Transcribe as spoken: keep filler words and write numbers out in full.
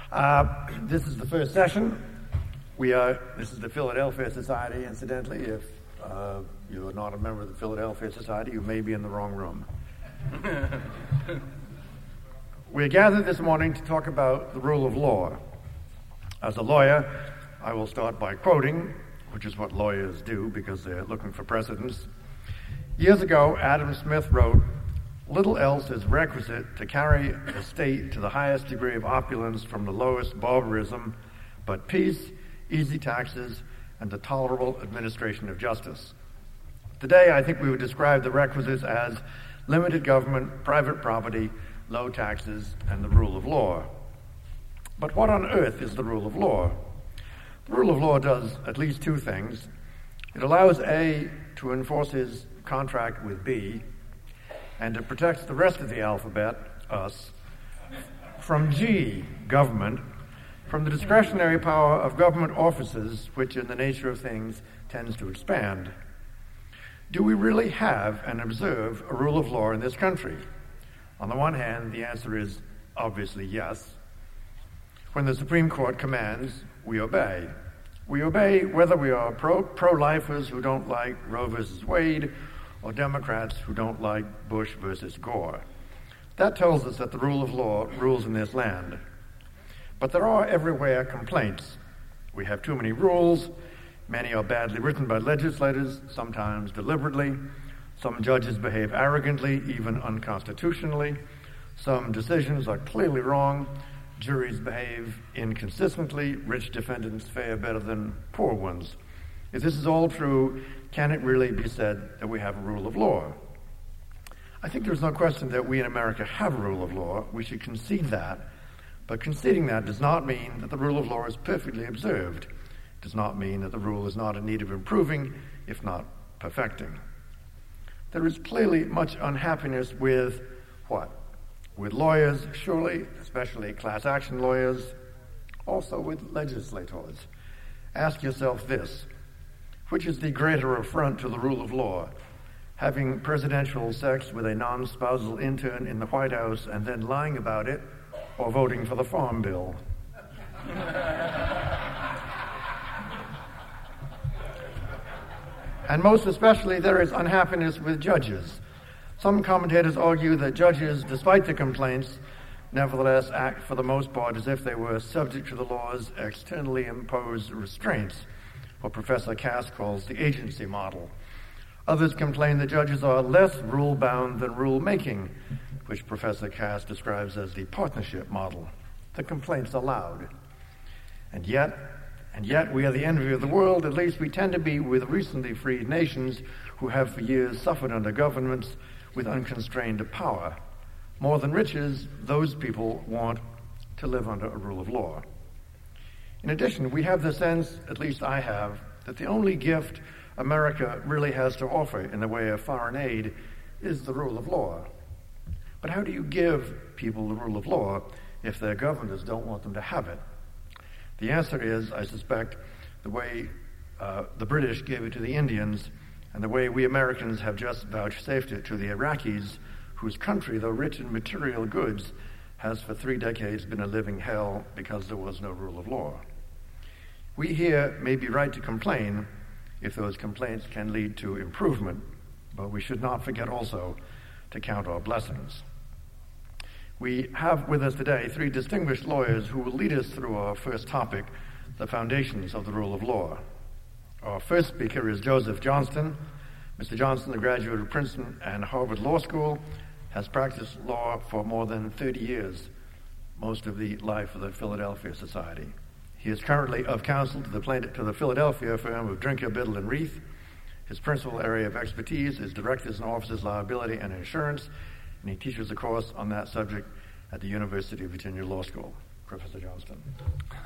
Uh, this is the first session. We are, this is the Philadelphia Society, incidentally. If uh, you are not a member of the Philadelphia Society, you may be in the wrong room. We are gathered this morning to talk about the rule of law. As a lawyer, I will start by quoting, which is what lawyers do because they're looking for precedents. Years ago, Adam Smith wrote, "Little else is requisite to carry a state to the highest degree of opulence from the lowest barbarism, but peace, easy taxes, and the tolerable administration of justice." Today, I think we would describe the requisites as limited government, private property, low taxes, and the rule of law. But what on earth is the rule of law? The rule of law does at least two things. It allows A to enforce his contract with B, and it protects the rest of the alphabet, us, from G, government, from the discretionary power of government offices, which in the nature of things tends to expand. Do we really have and observe a rule of law in this country? On the one hand, the answer is obviously yes. When the Supreme Court commands, we obey. We obey whether we are pro, pro-lifers who don't like Roe versus Wade, or Democrats who don't like Bush versus Gore. That tells us that the rule of law rules in this land. But there are everywhere complaints. We have too many rules. Many are badly written by legislators, sometimes deliberately. Some judges behave arrogantly, even unconstitutionally. Some decisions are clearly wrong. Juries behave inconsistently. Rich defendants fare better than poor ones. If this is all true, can it really be said that we have a rule of law? I think there's no question that we in America have a rule of law. We should concede that. But conceding that does not mean that the rule of law is perfectly observed. It does not mean that the rule is not in need of improving, if not perfecting. There is clearly much unhappiness with what? With lawyers, surely, especially class action lawyers, also with legislators. Ask yourself this. Which is the greater affront to the rule of law? Having presidential sex with a non-spousal intern in the White House and then lying about it, or voting for the Farm Bill? And most especially, there is unhappiness with judges. Some commentators argue that judges, despite the complaints, nevertheless act for the most part as if they were subject to the law's externally imposed restraints, what Professor Cass calls the agency model. Others complain that judges are less rule-bound than rule-making, which Professor Cass describes as the partnership model. The complaints are loud. And yet, and yet we are the envy of the world, at least we tend to be with recently freed nations who have for years suffered under governments with unconstrained power. More than riches, those people want to live under a rule of law. In addition, we have the sense, at least I have, that the only gift America really has to offer in the way of foreign aid is the rule of law. But how do you give people the rule of law if their governors don't want them to have it? The answer is, I suspect, the way uh, the British gave it to the Indians and the way we Americans have just vouchsafed it to the Iraqis, whose country, though rich in material goods, has for three decades been a living hell because there was no rule of law. We here may be right to complain if those complaints can lead to improvement, but we should not forget also to count our blessings. We have with us today three distinguished lawyers who will lead us through our first topic, the foundations of the rule of law. Our first speaker is Joseph Johnston. Mister Johnston, a graduate of Princeton and Harvard Law School, has practiced law for more than thirty years, most of the life of the Philadelphia Society. He is currently of counsel to the, plaintiff, to the Philadelphia firm of Drinker, Biddle, and Reith. His principal area of expertise is directors and officers liability and insurance, and he teaches a course on that subject at the University of Virginia Law School. Professor Johnston.